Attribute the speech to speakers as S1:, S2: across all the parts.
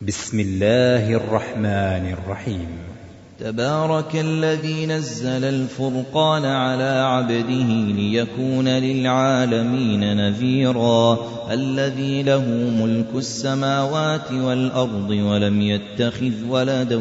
S1: بسم الله الرحمن الرحيم.
S2: تبارك الذي نزل الفرقان على عبده ليكون للعالمين نذيرا الذي له ملك السماوات والأرض ولم يتخذ ولدا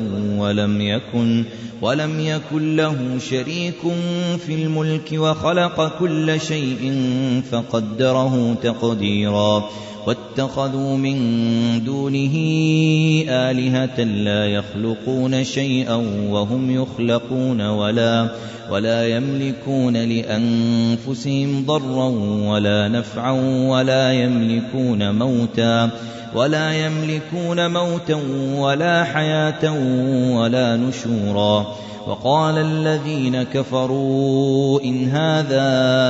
S2: ولم يكن له شريك في الملك وخلق كل شيء فقدره تقديرا واتخذوا من دونه آلهة لا يخلقون شيئا وهم يخلقون ولا يملكون لأنفسهم ضرا ولا نفعا ولا يملكون موتا ولا حياة ولا نشورا. وقال الذين كفروا إن هذا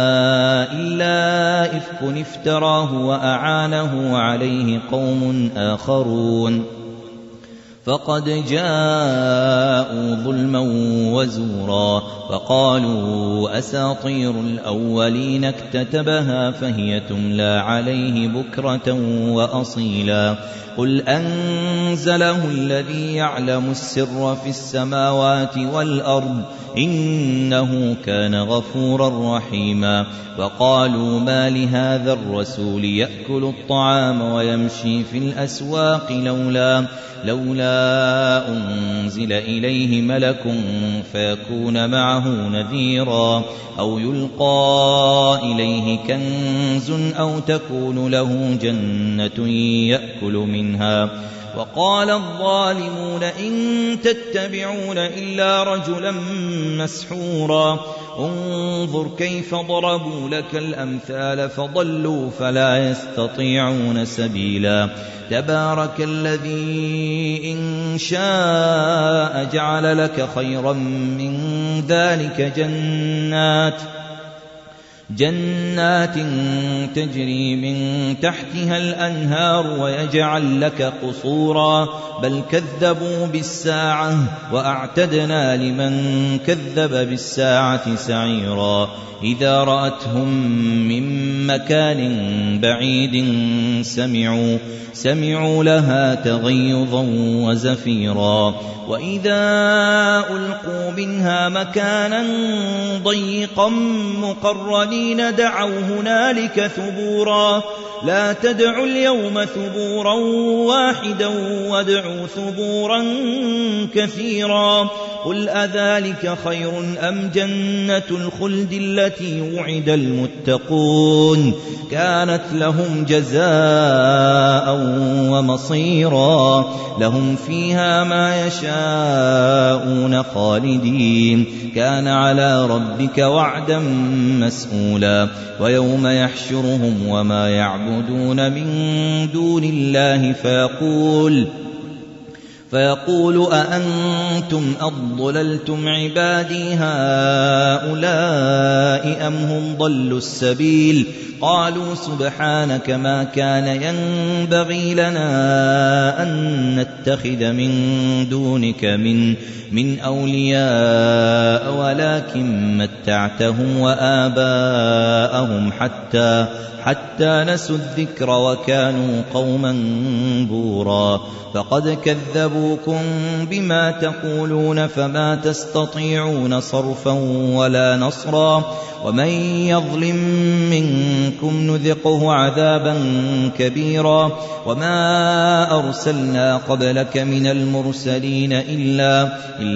S2: إلا إفك افتراه وأعانه عليه قوم آخرون فقد جاءوا ظلما وزورا وقالوا أساطير الأولين اكتتبها فهي تملى عليه بكرة وأصيلا. قل أنزله الذي يعلم السر في السماوات والأرض إنه كان غفورا رحيما. وقالوا ما لهذا الرسول يأكل الطعام ويمشي في الأسواق لولا أنزل إليه ملك فيكون معه نذيرا أو يلقى إليه كنز أو تكون له جنة يأكل منها. وقال الظالمون إن تتبعون إلا رجلا مسحورا انظر كيف ضربوا لك الأمثال فضلوا فلا يستطيعون سبيلا. تبارك الذي إن شاء جعل لك خيرا من ذلك جنات تجري من تحتها الأنهار ويجعل لك قصورا بل كذبوا بالساعة وأعتدنا لمن كذب بالساعة سعيرا. إذا رأتهم من مكان بعيد سمعوا لها تغيظا وزفيرا وإذا ألقوا منها مكانا ضيقا مقرنين دعوا هنالك ثبورا لا تدعوا اليوم ثبورا واحدا وادعوا ثبورا كثيرا. قل أذلك خير أم جنة الخلد التي وعد المتقون كانت لهم جزاء ومصيرا لهم فيها ما يشاءون خالدين كان على ربك وعدا مسئولا. ويوم يحشرهم وما يعبدون من دون الله فيقول أأنتم أضللتم عبادي هؤلاء أم هم ضلوا السبيل قالوا سبحانك ما كان ينبغي لنا أن نتخذ من دونك من أولياء ولكن متعتهم وآباءهم حتى نسوا الذكر وكانوا قوما بورا. فقد كذبوكم بما تقولون فما تستطيعون صرفا ولا نصرا ومن يظلم منكم نذقه عذابا كبيرا. وما أرسلنا قبلك من المرسلين إلا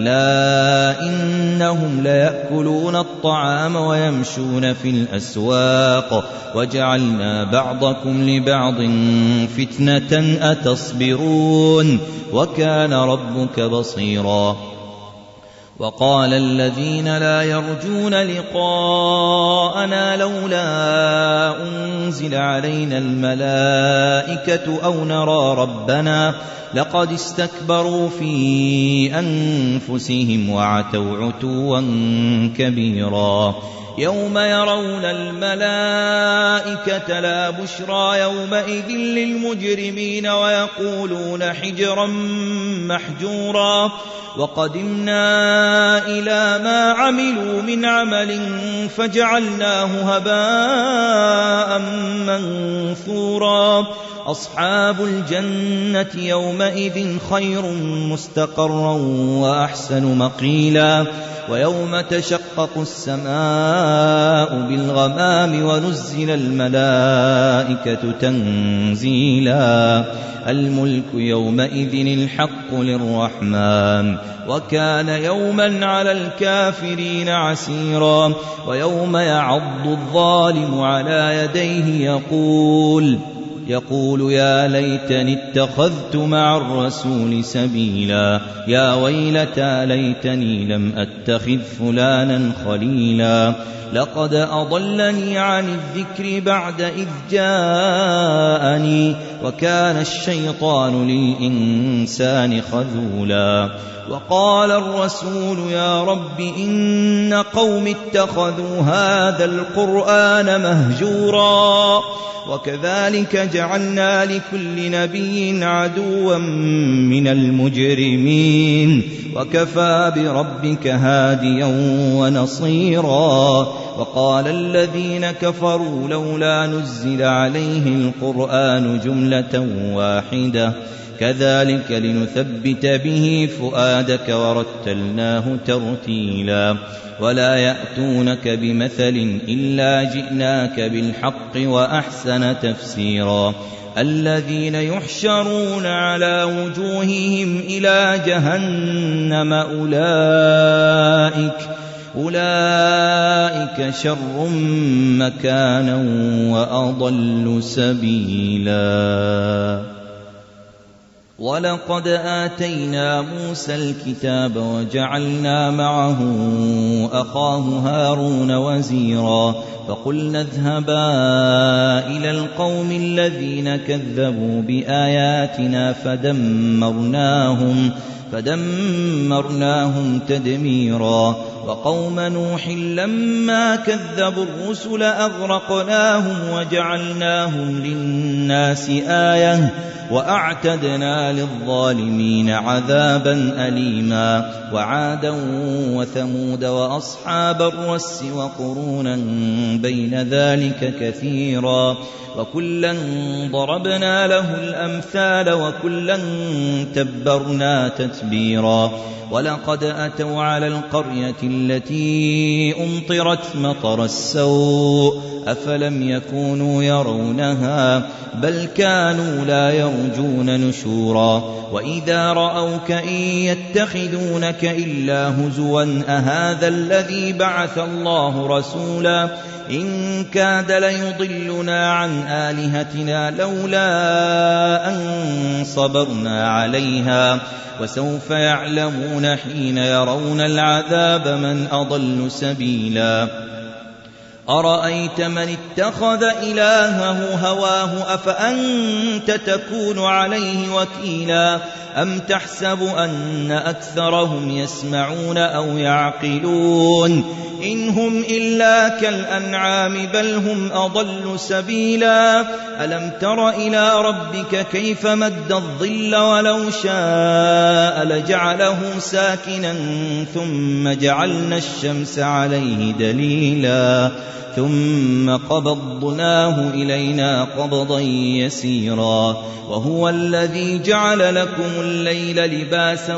S2: إنهم ليأكلون الطعام ويمشون في الأسواق وجعلنا بعضكم لبعض فتنة أتصبرون وكان ربك بصيرا. وقال الذين لا يرجون لقاءنا لولا أنزل علينا الملائكة أو نرى ربنا لقد استكبروا في أنفسهم وعتوا عتوا كبيرا. يوم يرون الملائكة لا بشرى يومئذ للمجرمين ويقولون حجرا محجورا. وقدمنا إلى ما عملوا من عمل فجعلناه هباء منثورا أصحاب الجنة يومئذ خير مستقرا وأحسن مقيلا ويوم تشقق السماء بالغمام ونزل الملائكة تنزيلا الملك يومئذ الحق للرحمن وكان يوما على الكافرين عسيرا ويوم يعض الظالم على يديه يقول يا ليتني اتخذت مع الرسول سبيلا يا ويلتى ليتني لم أتخذ فلانا خليلا لقد أضلني عن الذكر بعد إذ جاءني وكان الشيطان للإنسان خذولا وقال الرسول يا رب إن قوم اتخذوا هذا القرآن مهجورا وكذلك جعلنا لكل نبي عدوا من المجرمين وكفى بربك هاديا ونصيرا وقال الذين كفروا لولا نزل عليه القرآن جملة واحدة كذلك لنثبت به فؤادك ورتلناه ترتيلا ولا يأتونك بمثل إلا جئناك بالحق وأحسن تفسيرا الذين يحشرون على وجوههم إلى جهنم أولئك شر مكانا وأضل سبيلا ولقد آتينا موسى الكتاب وجعلنا معه أخاه هارون وزيرا فقلنا اذهبا إلى القوم الذين كذبوا بآياتنا فدمرناهم تدميرا وقوم نوح لما كذبوا الرسل أغرقناهم وجعلناهم للناس آية وأعتدنا للظالمين عذابا أليما وعادا وثمود وأصحاب الرس وقرونا بين ذلك كثيرا وكلا ضربنا له الأمثال وكلا تبرنا تتبيرا ولقد أتوا على القرية التي أمطرت مطر السوء أفلم يكونوا يرونها بل كانوا لا يرجون نشورا وإذا رأوك إن يتخذونك إلا هزوا أهذا الذي بعث الله رسولا إن كاد ليضلنا عن آلهتنا لولا أن صبرنا عليها وسوف يعلمون حين يرون العذاب من أضل سبيلا أرأيت من اتخذ إلهه هواه أفأنت تكون عليه وكيلا أم تحسب أن أكثرهم يسمعون أو يعقلون إن هم إلا كالأنعام بل هم أضل سبيلا ألم تر إلى ربك كيف مد الظل ولو شاء لجعله ساكنا ثم جعلنا الشمس عليه دليلا ثم قبضناه إلينا قبضا يسيرا وهو الذي جعل لكم الليل لباسا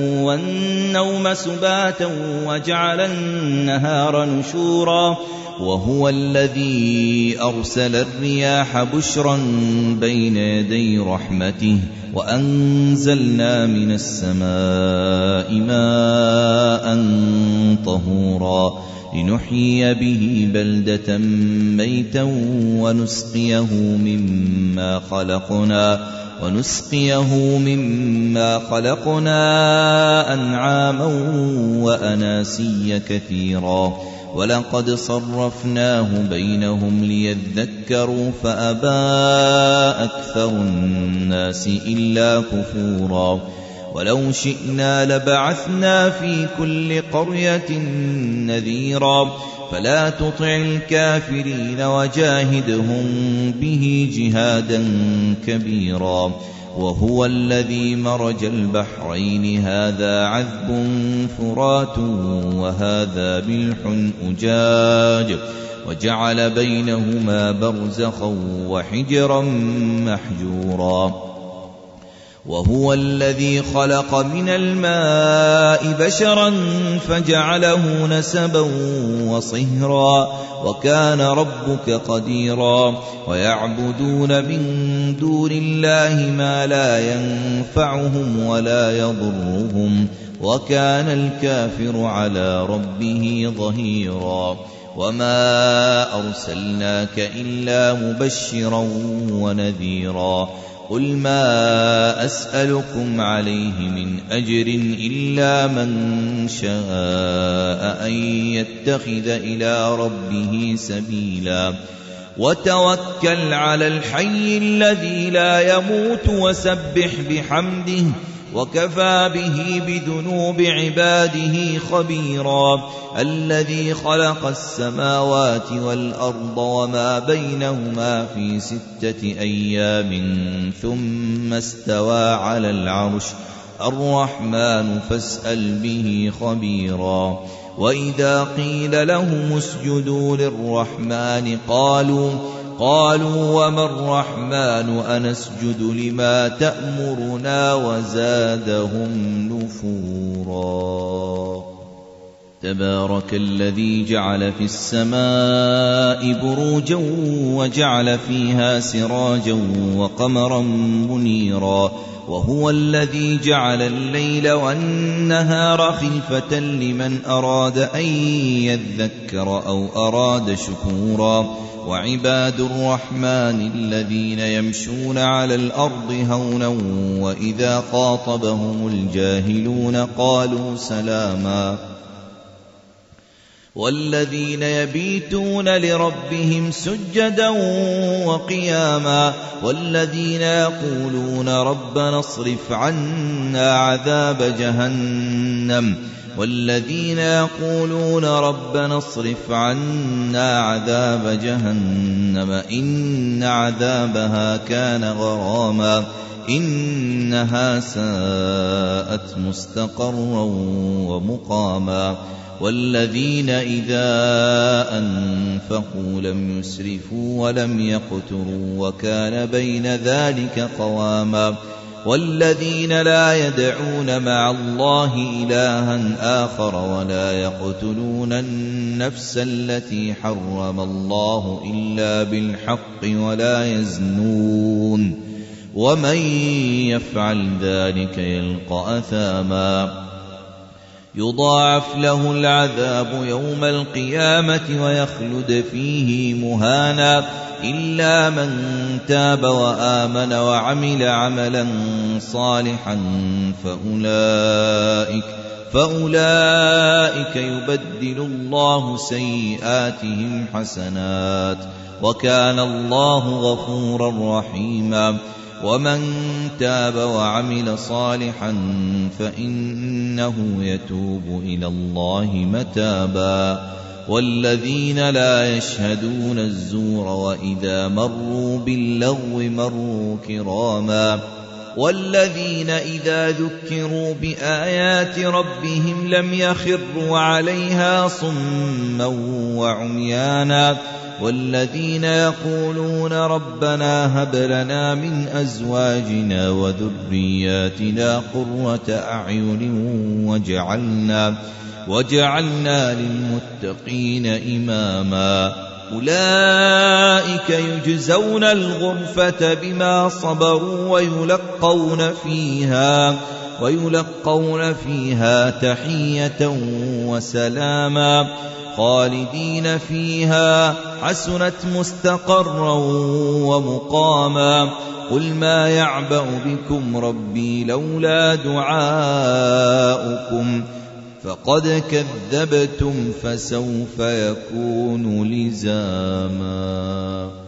S2: والنوم سباتا وجعل النهار نشورا وهو الذي أرسل الرياح بشرا بين يدي رحمته وأنزلنا من السماء ماء طهورا لنحيي به بلدة ميتا ونسقيه مما خلقنا أنعاما وأناسيا كثيرا ولقد صرفناه بينهم ليذكروا فأبى أكثر الناس إلا كفورا ولو شئنا لبعثنا في كل قرية نذيرا فلا تطع الكافرين وجاهدهم به جهادا كبيرا وهو الذي مرج البحرين هذا عذب فرات وهذا ملح أجاج وجعل بينهما برزخا وحجرا محجورا وهو الذي خلق من الماء بشرا فجعله نسبا وصهرا وكان ربك قديرا ويعبدون من دون الله ما لا ينفعهم ولا يضرهم وكان الكافر على ربه ظهيرا وما أرسلناك إلا مبشرا ونذيرا قل ما أسألكم عليه من أجر إلا من شاء أن يتخذ إلى ربه سبيلا وتوكل على الحي الذي لا يموت وسبح بحمده وكفى به بذنوب عباده خبيرا الذي خلق السماوات والأرض وما بينهما في 6 أيام ثم استوى على العرش الرحمن فاسأل به خبيرا وإذا قيل لهم اسجدوا للرحمن قالوا وما الرحمن أنسجد لما تأمرنا وزادهم نفورا تبارك الذي جعل في السماء بروجا وجعل فيها سراجا وقمرا منيرا وهو الذي جعل الليل والنهار خلفة لمن أراد أن يذكر أو أراد شكورا وعباد الرحمن الذين يمشون على الأرض هونا وإذا خاطبهم الجاهلون قالوا سلاما والذين يبيتون لربهم سجدا وقياما والذين يقولون ربنا اصرف عنا عذاب جهنم إن عذابها كان غراما إنها ساءت مستقرا ومقاما والذين إذا أنفقوا لم يسرفوا ولم يقتروا وكان بين ذلك قواما والذين لا يدعون مع الله إلها آخر ولا يقتلون النفس التي حرم الله إلا بالحق ولا يزنون ومن يفعل ذلك يلقى أثاما يضاعف له العذاب يوم القيامة ويخلد فيه مهانا إلا من تاب وآمن وعمل عملا صالحا فأولئك يبدل الله سيئاتهم حسنات وكان الله غفورا رحيما ومن تاب وعمل صالحا فإنه يتوب إلى الله متابا والذين لا يشهدون الزور وإذا مروا باللغو مروا كراما والذين إذا ذكروا بآيات ربهم لم يخروا عليها صما وعميانا والذين يقولون ربنا هب لنا من أزواجنا وذرياتنا قرة أعين وجعلنا للمتقين إماما أولئك يجزون الغرفة بما صبروا ويلقون فيها تحية وسلاما خالدين فيها حسنت مستقرا ومقاما قل ما يعبأ بكم ربي لولا دعاؤكم فقد كذبتم فسوف يكون لزاما.